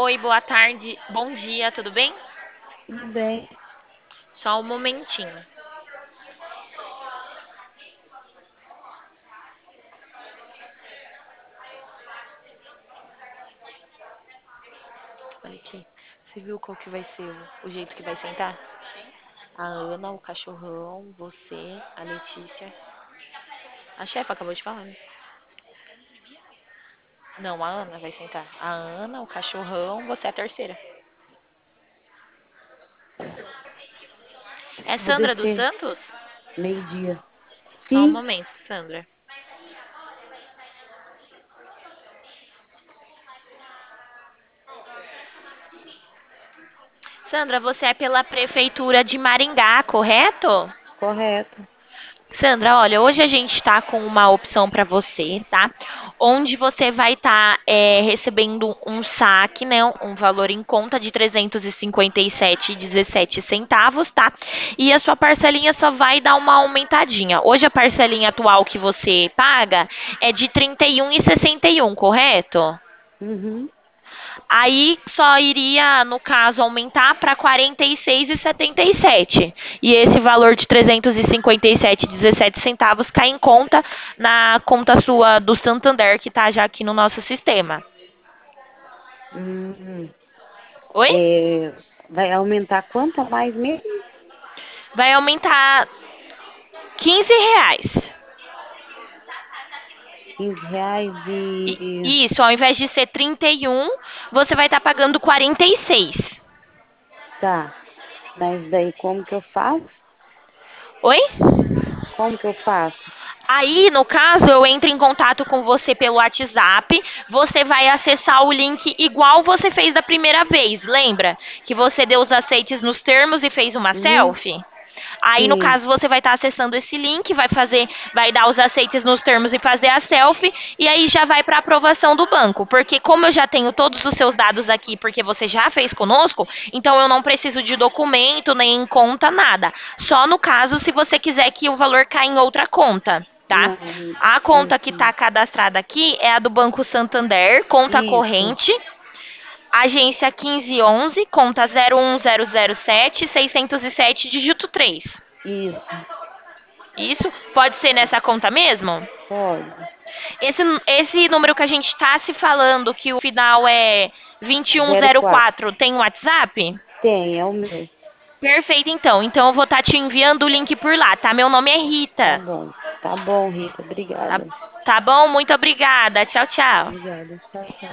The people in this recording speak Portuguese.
Oi, boa tarde, bom dia, tudo bem? Tudo bem. Só um momentinho. Olha aqui. Você viu qual que vai ser o jeito que vai sentar? A Ana, o cachorrão, você, a Letícia. A chefa acabou de falar, né? Não, a Ana vai sentar. A Ana, o cachorrão, você é a terceira. É Vou Sandra dos descer Santos? meio-dia. Só um Sim, momento, Sandra. Sandra, você é pela prefeitura de Maringá, correto? correto. Sandra, olha, hoje a gente está com uma opção para você, tá? Onde você vai estar recebendo um saque, né? Um valor em conta de 357,17 centavos, tá? E a sua parcelinha só vai dar uma aumentadinha. Hoje a parcelinha atual que você paga é de 31,61, correto? Uhum. Aí só iria, no caso, aumentar para 46,77. E esse valor de 357,17 centavos cai em conta na conta sua do Santander, que está já aqui no nosso sistema. Hum, Oi? vai aumentar quanto a mais mesmo? Vai aumentar R$ 15. R$ 15 e... Isso, ao invés de ser 31, você vai estar pagando 46. Tá, mas daí como que eu faço? Oi? Como que eu faço? Aí, no caso, eu entro em contato com você pelo WhatsApp. Você vai acessar o link igual você fez da primeira vez. Lembra que você deu os aceites nos termos e fez uma Uhum. selfie? Aí, no Sim. caso, você vai estar acessando esse link, vai dar os aceites nos termos e fazer a selfie, e aí já vai para aprovação do banco. Porque como eu já tenho todos os seus dados aqui, porque você já fez conosco, então eu não preciso de documento, nem conta, nada. Só no caso, se você quiser que o valor caia em outra conta, tá? Não, A conta que está assim. cadastrada aqui é a do Banco Santander, conta Isso, corrente, agência 1511, conta 01007 607, dígito 3. isso. Isso pode ser nessa conta mesmo? Pode. Esse número que a gente está se falando, que o final é vinte e um 04. 04, tem WhatsApp? Tem, é o meu. Perfeito, então. Então eu vou estar te enviando o link por lá, tá? Meu nome é Tá Rita. bom. Tá bom, Rita. Tá, Obrigada. tá bom? Muito obrigada. Tchau, tchau. Obrigada. Tchau, tchau.